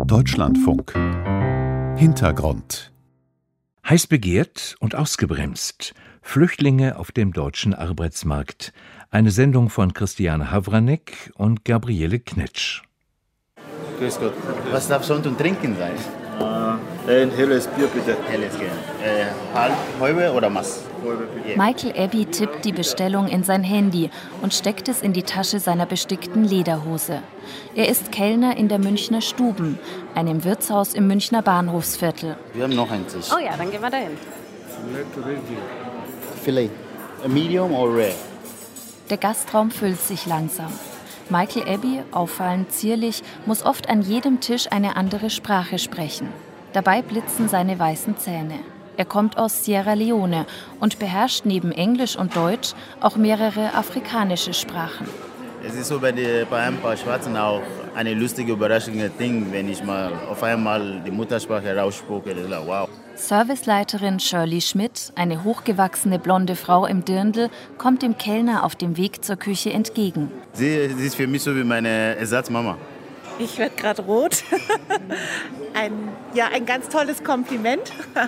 Deutschlandfunk. Hintergrund. Heiß begehrt und ausgebremst. Flüchtlinge auf dem deutschen Arbeitsmarkt. Eine Sendung von Christiane Havranek und Gabriele Knitsch. Grüß Gott. Was darf Sonntag und trinken sein? Ein helles Bier bitte. Helles gerne. Halbe oder Mass? Michael Abbey tippt die Bestellung in sein Handy und steckt es in die Tasche seiner bestickten Lederhose. Er ist Kellner in der Münchner Stuben, einem Wirtshaus im Münchner Bahnhofsviertel. Wir haben noch einen Tisch. Oh ja, dann gehen wir dahin. Filet. Medium or rare? Der Gastraum füllt sich langsam. Michael Abbey, auffallend zierlich, muss oft an jedem Tisch eine andere Sprache sprechen. Dabei blitzen seine weißen Zähne. Er kommt aus Sierra Leone und beherrscht neben Englisch und Deutsch auch mehrere afrikanische Sprachen. Es ist so bei ein paar Schwarzen auch eine lustige, überraschende Ding, wenn ich mal auf einmal die Muttersprache rausspucke. Das ist like, wow. Serviceleiterin Shirley Schmidt, eine hochgewachsene blonde Frau im Dirndl, kommt dem Kellner auf dem Weg zur Küche entgegen. Sie ist für mich so wie meine Ersatzmama. Ich werde gerade rot. Ein ganz tolles Kompliment.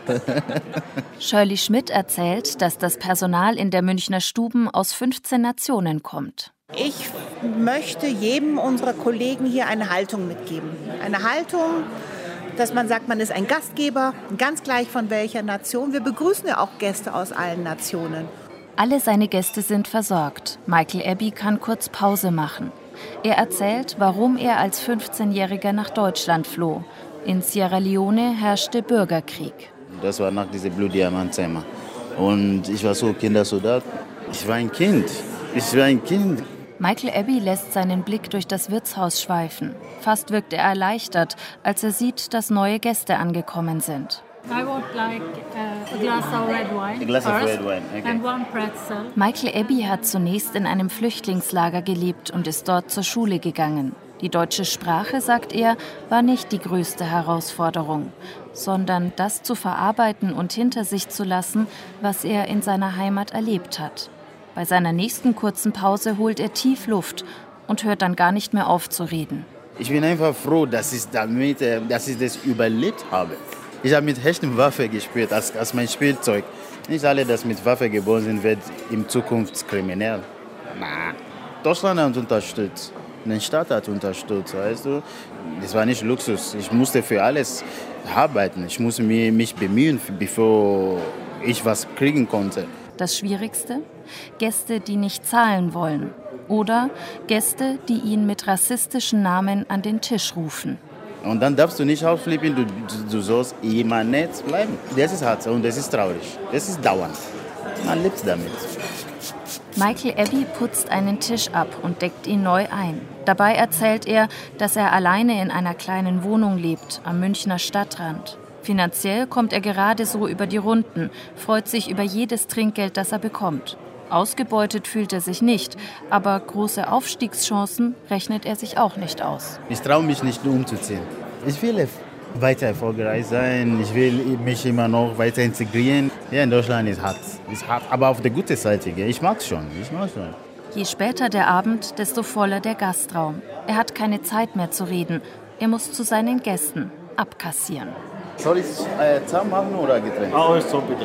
Shirley Schmidt erzählt, dass das Personal in der Münchner Stuben aus 15 Nationen kommt. Ich möchte jedem unserer Kollegen hier eine Haltung mitgeben. Eine Haltung, dass man sagt, man ist ein Gastgeber, ganz gleich von welcher Nation. Wir begrüßen ja auch Gäste aus allen Nationen. Alle seine Gäste sind versorgt. Michael Abbey kann kurz Pause machen. Er erzählt, warum er als 15-Jähriger nach Deutschland floh. In Sierra Leone herrschte Bürgerkrieg. Das war nach diesem Blutdiamantzimmer. Und ich war so Kindersoldat. Ich war ein Kind. Michael Abbey lässt seinen Blick durch das Wirtshaus schweifen. Fast wirkt er erleichtert, als er sieht, dass neue Gäste angekommen sind. I would like a glass of red wine. A glass of red wine, okay. And one pretzel. Michael Abbey hat zunächst in einem Flüchtlingslager gelebt und ist dort zur Schule gegangen. Die deutsche Sprache, sagt er, war nicht die größte Herausforderung, sondern das zu verarbeiten und hinter sich zu lassen, was er in seiner Heimat erlebt hat. Bei seiner nächsten kurzen Pause holt er tief Luft und hört dann gar nicht mehr auf zu reden. Ich bin einfach froh, dass ich das überlebt habe. Ich habe mit echten Waffen gespielt, als mein Spielzeug. Nicht alle, die mit Waffen geboren sind, werden in Zukunft kriminell. Deutschland hat unterstützt. Der Staat hat unterstützt, weißt du. Das war nicht Luxus. Ich musste für alles arbeiten. Ich musste mich bemühen, bevor ich was kriegen konnte. Das Schwierigste? Gäste, die nicht zahlen wollen. Oder Gäste, die ihn mit rassistischen Namen an den Tisch rufen. Und dann darfst du nicht ausflippen, du sollst immer nett bleiben. Das ist hart und das ist traurig. Das ist dauernd. Man lebt damit. Michael Abbey putzt einen Tisch ab und deckt ihn neu ein. Dabei erzählt er, dass er alleine in einer kleinen Wohnung lebt, am Münchner Stadtrand. Finanziell kommt er gerade so über die Runden, freut sich über jedes Trinkgeld, das er bekommt. Ausgebeutet fühlt er sich nicht, aber große Aufstiegschancen rechnet er sich auch nicht aus. Ich traue mich nicht umzuziehen. Ich will weiter erfolgreich sein, ich will mich immer noch weiter integrieren. Ja, in Deutschland ist hart, aber auf der guten Seite. Ich mag es schon. Je später der Abend, desto voller der Gastraum. Er hat keine Zeit mehr zu reden. Er muss zu seinen Gästen abkassieren. Soll ich Zahn machen oder Getränk? Alles so bitte.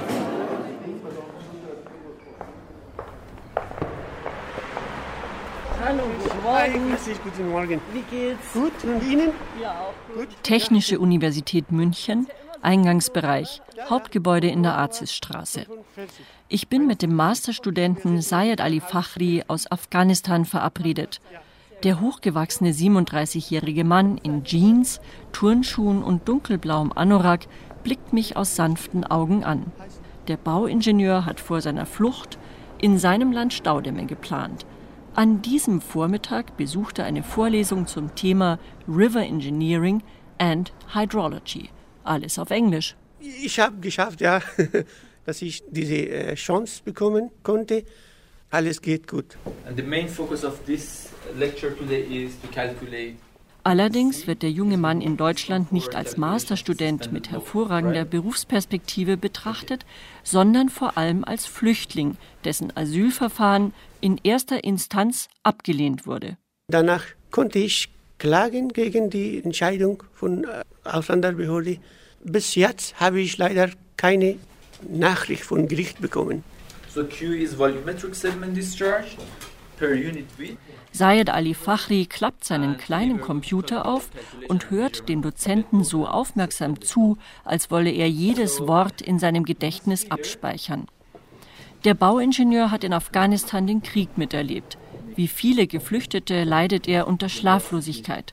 Hallo, guten Morgen. Wie geht's? Gut, und Ihnen? Ja, auch gut. Technische Universität München, Eingangsbereich, Hauptgebäude in der Azizstraße. Ich bin mit dem Masterstudenten Sayed Ali Fakhri aus Afghanistan verabredet. Der hochgewachsene 37-jährige Mann in Jeans, Turnschuhen und dunkelblauem Anorak blickt mich aus sanften Augen an. Der Bauingenieur hat vor seiner Flucht in seinem Land Staudämme geplant. An diesem Vormittag besuchte er eine Vorlesung zum Thema River Engineering and Hydrology. Alles auf Englisch. Ich habe geschafft, ja, dass ich diese Chance bekommen konnte. Alles geht gut. And the main focus of this lecture today is to calculate. Allerdings wird der junge Mann in Deutschland nicht als Masterstudent mit hervorragender Berufsperspektive betrachtet, sondern vor allem als Flüchtling, dessen Asylverfahren in erster Instanz abgelehnt wurde. Danach konnte ich klagen gegen die Entscheidung von Ausländerbehörde. Bis jetzt habe ich leider keine Nachricht vom Gericht bekommen. So Q is volumetric sediment discharge per unit width. Sayed Ali Fakhri klappt seinen kleinen Computer auf und hört dem Dozenten so aufmerksam zu, als wolle er jedes Wort in seinem Gedächtnis abspeichern. Der Bauingenieur hat in Afghanistan den Krieg miterlebt. Wie viele Geflüchtete leidet er unter Schlaflosigkeit.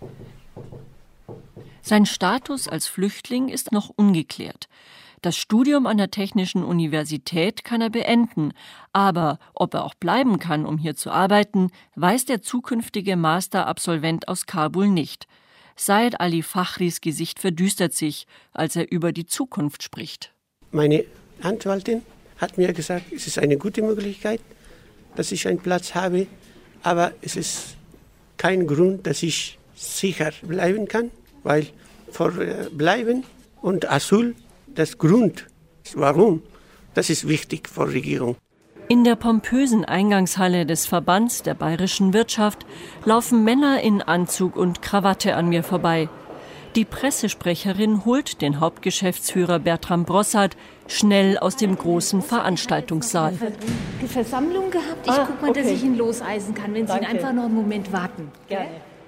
Sein Status als Flüchtling ist noch ungeklärt. Das Studium an der Technischen Universität kann er beenden, aber ob er auch bleiben kann, um hier zu arbeiten, weiß der zukünftige Masterabsolvent aus Kabul nicht. Sayed Ali Fakhris Gesicht verdüstert sich, als er über die Zukunft spricht. Meine Anwältin hat mir gesagt, es ist eine gute Möglichkeit, dass ich einen Platz habe, aber es ist kein Grund, dass ich sicher bleiben kann, weil Bleiben und Asyl, das Grund, warum, das ist wichtig für die Regierung. In der pompösen Eingangshalle des Verbands der bayerischen Wirtschaft laufen Männer in Anzug und Krawatte an mir vorbei. Die Pressesprecherin holt den Hauptgeschäftsführer Bertram Brossard schnell aus dem großen Veranstaltungssaal. Die Versammlung gehabt. Ich guck mal, dass ich ihn loseisen kann, wenn Sie ihn einfach noch einen Moment warten. Gerne.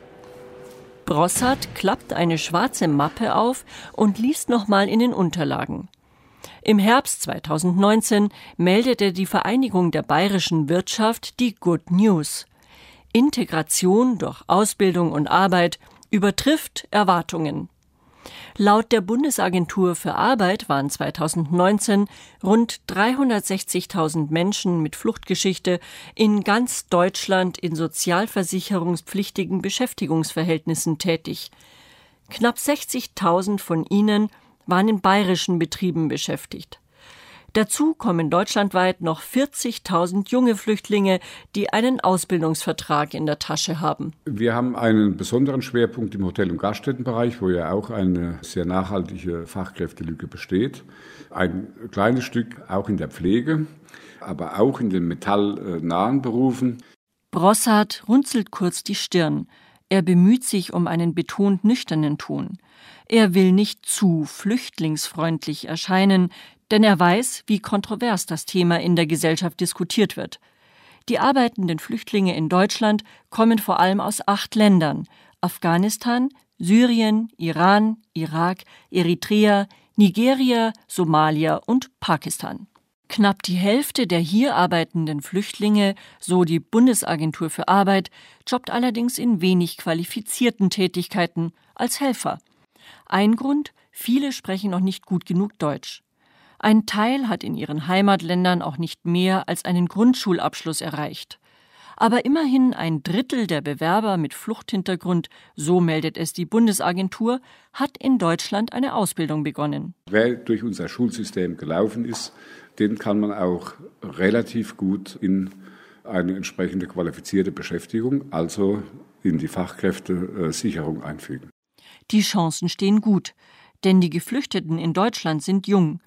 Brossard klappt eine schwarze Mappe auf und liest nochmal in den Unterlagen. Im Herbst 2019 meldete die Vereinigung der bayerischen Wirtschaft die Good News. Integration durch Ausbildung und Arbeit übertrifft Erwartungen. Laut der Bundesagentur für Arbeit waren 2019 rund 360.000 Menschen mit Fluchtgeschichte in ganz Deutschland in sozialversicherungspflichtigen Beschäftigungsverhältnissen tätig. Knapp 60.000 von ihnen waren in bayerischen Betrieben beschäftigt. Dazu kommen deutschlandweit noch 40.000 junge Flüchtlinge, die einen Ausbildungsvertrag in der Tasche haben. Wir haben einen besonderen Schwerpunkt im Hotel- und Gaststättenbereich, wo ja auch eine sehr nachhaltige Fachkräftelücke besteht. Ein kleines Stück auch in der Pflege, aber auch in den metallnahen Berufen. Brossard runzelt kurz die Stirn. Er bemüht sich um einen betont nüchternen Ton. Er will nicht zu flüchtlingsfreundlich erscheinen, denn er weiß, wie kontrovers das Thema in der Gesellschaft diskutiert wird. Die arbeitenden Flüchtlinge in Deutschland kommen vor allem aus 8 Ländern: Afghanistan, Syrien, Iran, Irak, Eritrea, Nigeria, Somalia und Pakistan. Knapp die Hälfte der hier arbeitenden Flüchtlinge, so die Bundesagentur für Arbeit, jobbt allerdings in wenig qualifizierten Tätigkeiten als Helfer. Ein Grund: viele sprechen noch nicht gut genug Deutsch. Ein Teil hat in ihren Heimatländern auch nicht mehr als einen Grundschulabschluss erreicht. Aber immerhin 1/3 der Bewerber mit Fluchthintergrund, so meldet es die Bundesagentur, hat in Deutschland eine Ausbildung begonnen. Wer durch unser Schulsystem gelaufen ist, den kann man auch relativ gut in eine entsprechende qualifizierte Beschäftigung, also in die Fachkräftesicherung einfügen. Die Chancen stehen gut, denn die Geflüchteten in Deutschland sind jung.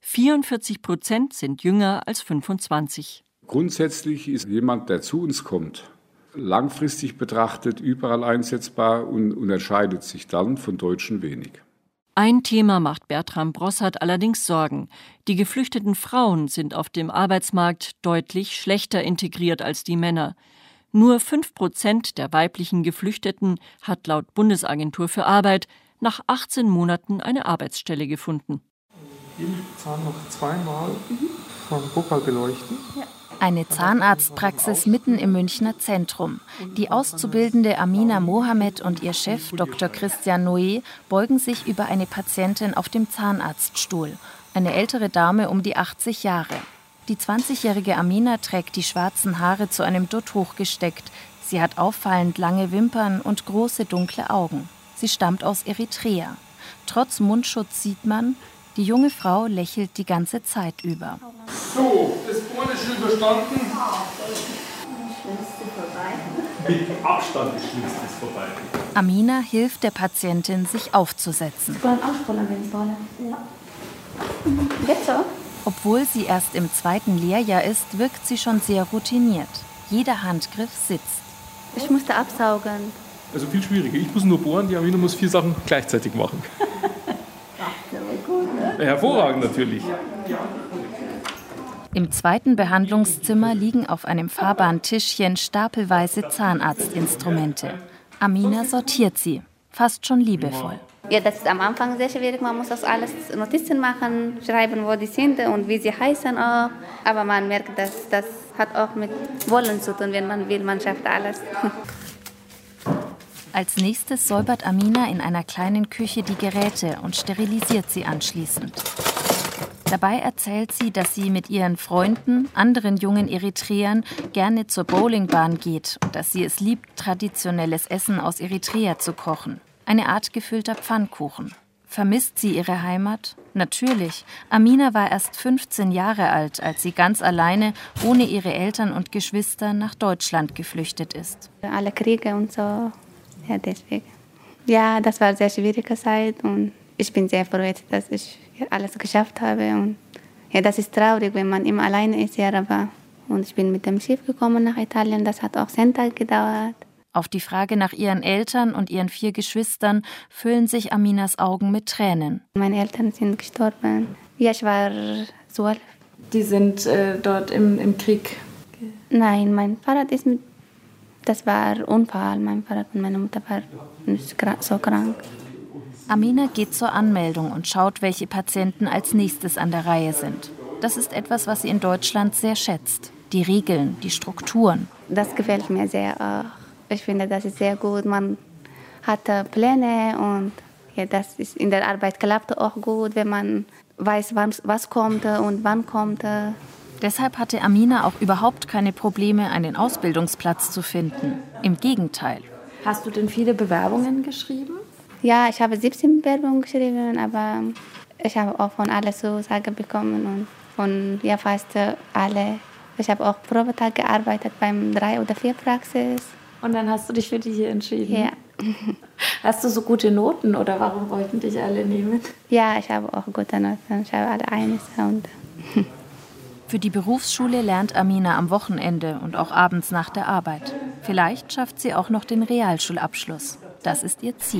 44% sind jünger als 25. Grundsätzlich ist jemand, der zu uns kommt, langfristig betrachtet überall einsetzbar und unterscheidet sich dann von Deutschen wenig. Ein Thema macht Bertram Brossard allerdings Sorgen. Die geflüchteten Frauen sind auf dem Arbeitsmarkt deutlich schlechter integriert als die Männer. Nur 5% der weiblichen Geflüchteten hat laut Bundesagentur für Arbeit nach 18 Monaten eine Arbeitsstelle gefunden. Den Zahn noch zweimal vom Drucker beleuchten. Eine Zahnarztpraxis mitten im Münchner Zentrum. Die auszubildende Amina Mohamed und ihr Chef Dr. Christian Noé beugen sich über eine Patientin auf dem Zahnarztstuhl. Eine ältere Dame um die 80 Jahre. Die 20-jährige Amina trägt die schwarzen Haare zu einem Dutt hochgesteckt. Sie hat auffallend lange Wimpern und große dunkle Augen. Sie stammt aus Eritrea. Trotz Mundschutz sieht man, die junge Frau lächelt die ganze Zeit über. So, das Polnische überstanden. Mit Abstand das Schlimmste ist vorbei. Amina hilft der Patientin, sich aufzusetzen. Obwohl sie erst im 2. Lehrjahr ist, wirkt sie schon sehr routiniert. Jeder Handgriff sitzt. Ich musste absaugen. Also viel schwieriger. Ich muss nur bohren, die Amina muss 4 Sachen gleichzeitig machen. Hervorragend natürlich. Im zweiten Behandlungszimmer liegen auf einem fahrbaren Tischchen stapelweise Zahnarztinstrumente. Amina sortiert sie, fast schon liebevoll. Ja, das ist am Anfang sehr schwierig. Man muss das alles Notizen machen, schreiben, wo die sind und wie sie heißen auch. Aber man merkt, dass das hat auch mit Wollen zu tun. Wenn man will, man schafft alles. Als nächstes säubert Amina in einer kleinen Küche die Geräte und sterilisiert sie anschließend. Dabei erzählt sie, dass sie mit ihren Freunden, anderen jungen Eritreern, gerne zur Bowlingbahn geht und dass sie es liebt, traditionelles Essen aus Eritrea zu kochen. Eine Art gefüllter Pfannkuchen. Vermisst sie ihre Heimat? Natürlich. Amina war erst 15 Jahre alt, als sie ganz alleine, ohne ihre Eltern und Geschwister, nach Deutschland geflüchtet ist. Alle Kriege und so, ja, deswegen. Ja, das war eine sehr schwierige Zeit und ich bin sehr froh, dass ich alles geschafft habe. Und ja, das ist traurig, wenn man immer alleine ist, ja, aber und ich bin mit dem Schiff gekommen nach Italien, das hat auch 10 Tage gedauert. Auf die Frage nach ihren Eltern und ihren 4 Geschwistern füllen sich Aminas Augen mit Tränen. Meine Eltern sind gestorben. Ja, ich war 12. Die sind dort im Krieg? Nein, mein Vater ist das war ein Unfall. Mein Vater und meine Mutter waren nicht so krank. Amina geht zur Anmeldung und schaut, welche Patienten als nächstes an der Reihe sind. Das ist etwas, was sie in Deutschland sehr schätzt. Die Regeln, die Strukturen. Das gefällt mir sehr. Ich finde, das ist sehr gut. Man hat Pläne und ja, das ist in der Arbeit klappt auch gut, wenn man weiß, was kommt und wann kommt. Deshalb hatte Amina auch überhaupt keine Probleme, einen Ausbildungsplatz zu finden. Im Gegenteil. Hast du denn viele Bewerbungen geschrieben? Ja, ich habe 17 Bewerbungen geschrieben, aber ich habe auch von allen Zusagen bekommen und von fast alle. Ich habe auch Probetag gearbeitet beim 3 oder 4 Praxis. Und dann hast du dich für die hier entschieden? Ja. Hast du so gute Noten oder warum wollten dich alle nehmen? Ja, ich habe auch gute Noten. Ich habe alle 1. Für die Berufsschule lernt Amina am Wochenende und auch abends nach der Arbeit. Vielleicht schafft sie auch noch den Realschulabschluss. Das ist ihr Ziel.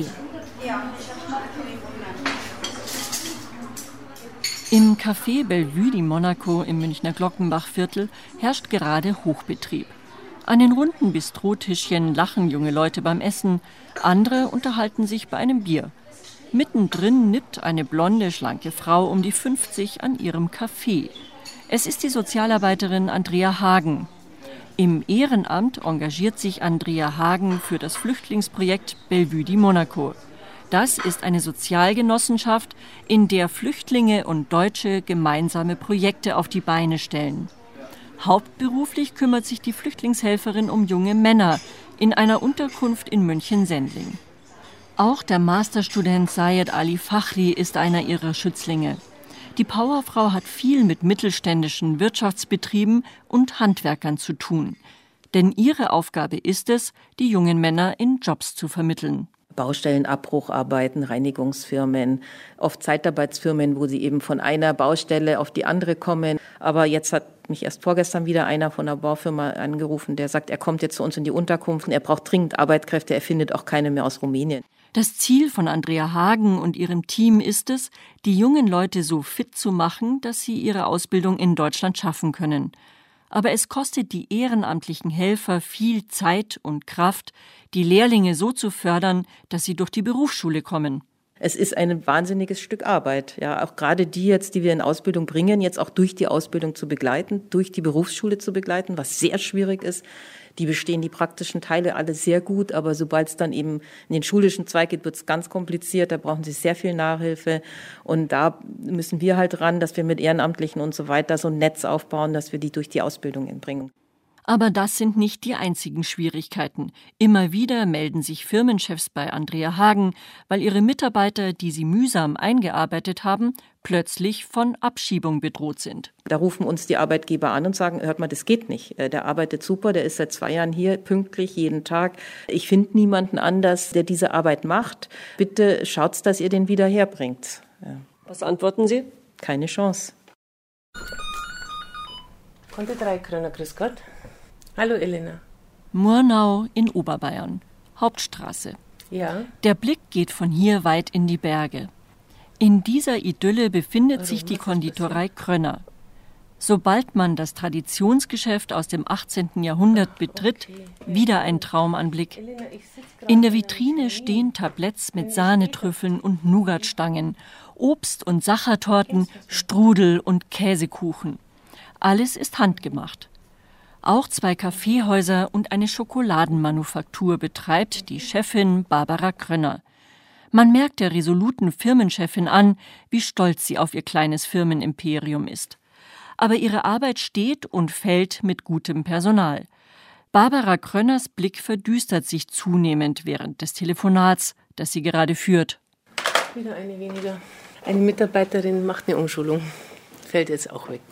Im Café Bellevue di Monaco im Münchner Glockenbachviertel herrscht gerade Hochbetrieb. An den runden Bistrotischchen lachen junge Leute beim Essen, andere unterhalten sich bei einem Bier. Mittendrin nippt eine blonde, schlanke Frau um die 50 an ihrem Kaffee. Es ist die Sozialarbeiterin Andrea Hagen. Im Ehrenamt engagiert sich Andrea Hagen für das Flüchtlingsprojekt Bellevue di Monaco. Das ist eine Sozialgenossenschaft, in der Flüchtlinge und Deutsche gemeinsame Projekte auf die Beine stellen. Hauptberuflich kümmert sich die Flüchtlingshelferin um junge Männer in einer Unterkunft in München-Sendling. Auch der Masterstudent Sayed Ali Fakhri ist einer ihrer Schützlinge. Die Powerfrau hat viel mit mittelständischen Wirtschaftsbetrieben und Handwerkern zu tun. Denn ihre Aufgabe ist es, die jungen Männer in Jobs zu vermitteln. Baustellenabbrucharbeiten, Reinigungsfirmen, oft Zeitarbeitsfirmen, wo sie eben von einer Baustelle auf die andere kommen. Aber jetzt hat mich erst vorgestern wieder einer von einer Baufirma angerufen, der sagt, er kommt jetzt zu uns in die Unterkunft und er braucht dringend Arbeitskräfte, er findet auch keine mehr aus Rumänien. Das Ziel von Andrea Hagen und ihrem Team ist es, die jungen Leute so fit zu machen, dass sie ihre Ausbildung in Deutschland schaffen können. Aber es kostet die ehrenamtlichen Helfer viel Zeit und Kraft, die Lehrlinge so zu fördern, dass sie durch die Berufsschule kommen. Es ist ein wahnsinniges Stück Arbeit. Ja, auch gerade die jetzt, die wir in Ausbildung bringen, jetzt auch durch die Ausbildung zu begleiten, durch die Berufsschule zu begleiten, was sehr schwierig ist. Die bestehen die praktischen Teile alle sehr gut, aber sobald es dann eben in den schulischen Zweig geht, wird es ganz kompliziert. Da brauchen sie sehr viel Nachhilfe. Und da müssen wir halt ran, dass wir mit Ehrenamtlichen und so weiter so ein Netz aufbauen, dass wir die durch die Ausbildung bringen. Aber das sind nicht die einzigen Schwierigkeiten. Immer wieder melden sich Firmenchefs bei Andrea Hagen, weil ihre Mitarbeiter, die sie mühsam eingearbeitet haben, plötzlich von Abschiebung bedroht sind. Da rufen uns die Arbeitgeber an und sagen, hört mal, das geht nicht. Der arbeitet super, der ist seit 2 Jahren hier, pünktlich, jeden Tag. Ich finde niemanden anders, der diese Arbeit macht. Bitte schaut's, dass ihr den wieder herbringt. Ja. Was antworten Sie? Keine Chance. Konnte 3 Kröner, grüß Gott. Hallo Elena. Murnau in Oberbayern. Hauptstraße. Ja. Der Blick geht von hier weit in die Berge. In dieser Idylle befindet sich die Konditorei Krönner. Sobald man das Traditionsgeschäft aus dem 18. Jahrhundert betritt, wieder ein Traumanblick. In der Vitrine stehen Tabletts mit Sahnetrüffeln und Nougatstangen, Obst- und Sachertorten, Strudel und Käsekuchen. Alles ist handgemacht. Auch 2 Kaffeehäuser und eine Schokoladenmanufaktur betreibt die Chefin Barbara Krönner. Man merkt der resoluten Firmenchefin an, wie stolz sie auf ihr kleines Firmenimperium ist. Aber ihre Arbeit steht und fällt mit gutem Personal. Barbara Krönners Blick verdüstert sich zunehmend während des Telefonats, das sie gerade führt. Wieder eine weniger. Eine Mitarbeiterin macht eine Umschulung. Fällt jetzt auch weg.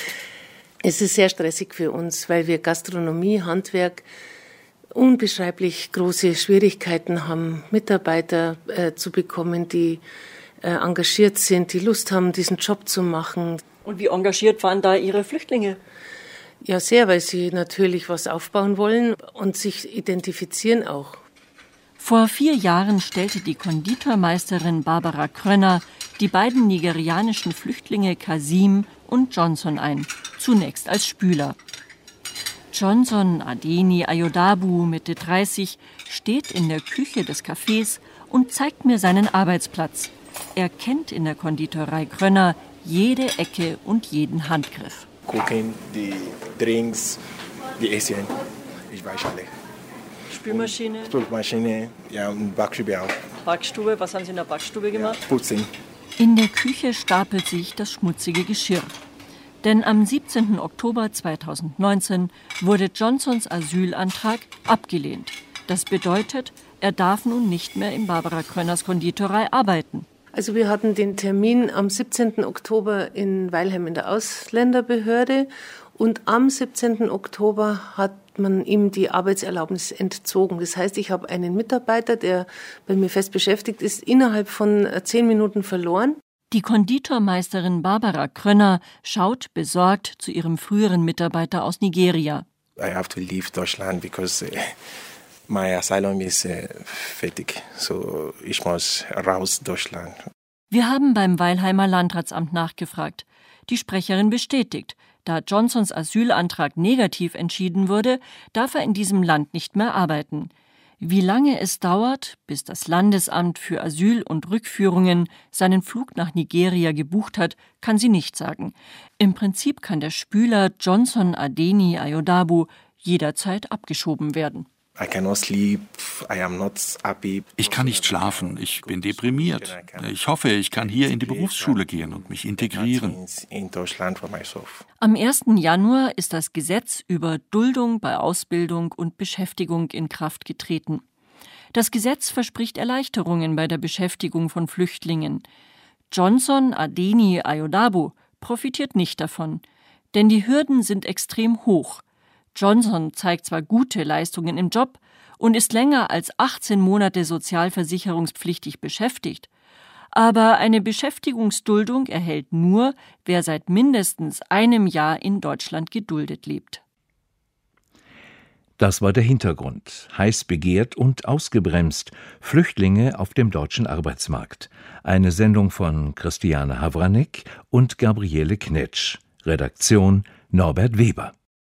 Es ist sehr stressig für uns, weil wir Gastronomie, Handwerk unbeschreiblich große Schwierigkeiten haben, Mitarbeiter zu bekommen, die engagiert sind, die Lust haben, diesen Job zu machen. Und wie engagiert waren da Ihre Flüchtlinge? Ja, sehr, weil sie natürlich was aufbauen wollen und sich identifizieren auch. Vor 4 Jahren stellte die Konditormeisterin Barbara Krönner die beiden nigerianischen Flüchtlinge Kasim und Johnson ein, zunächst als Spüler. Johnson Adeni Ayodabu, Mitte 30, steht in der Küche des Cafés und zeigt mir seinen Arbeitsplatz. Er kennt in der Konditorei Krönner jede Ecke und jeden Handgriff. Cooking, die Drinks, die Essen, ich weiß alle. Spülmaschine, ja, und Backstube auch. Backstube, was haben Sie in der Backstube gemacht? Ja, putzen. In der Küche stapelt sich das schmutzige Geschirr. Denn am 17. Oktober 2019 wurde Johnsons Asylantrag abgelehnt. Das bedeutet, er darf nun nicht mehr in Barbara Krönners Konditorei arbeiten. Also wir hatten den Termin am 17. Oktober in Weilheim in der Ausländerbehörde und am 17. Oktober hat man ihm die Arbeitserlaubnis entzogen. Das heißt, ich habe einen Mitarbeiter, der bei mir fest beschäftigt ist, innerhalb von 10 Minuten verloren. Die Konditormeisterin Barbara Krönner schaut besorgt zu ihrem früheren Mitarbeiter aus Nigeria. I have to leave Deutschland because my asylum is fertig. So ich muss raus Deutschland. Wir haben beim Weilheimer Landratsamt nachgefragt. Die Sprecherin bestätigt, da Johnsons Asylantrag negativ entschieden wurde, darf er in diesem Land nicht mehr arbeiten. Wie lange es dauert, bis das Landesamt für Asyl und Rückführungen seinen Flug nach Nigeria gebucht hat, kann sie nicht sagen. Im Prinzip kann der Spüler Johnson Adeni Ayodabu jederzeit abgeschoben werden. Ich kann nicht schlafen, ich bin deprimiert. Ich hoffe, ich kann hier in die Berufsschule gehen und mich integrieren. Am 1. Januar ist das Gesetz über Duldung bei Ausbildung und Beschäftigung in Kraft getreten. Das Gesetz verspricht Erleichterungen bei der Beschäftigung von Flüchtlingen. Johnson Adeni Ayodabu profitiert nicht davon, denn die Hürden sind extrem hoch. Johnson zeigt zwar gute Leistungen im Job und ist länger als 18 Monate sozialversicherungspflichtig beschäftigt, aber eine Beschäftigungsduldung erhält nur, wer seit mindestens einem Jahr in Deutschland geduldet lebt. Das war der Hintergrund. Heiß begehrt und ausgebremst. Flüchtlinge auf dem deutschen Arbeitsmarkt. Eine Sendung von Christiane Havranek und Gabriele Knetsch. Redaktion Norbert Weber.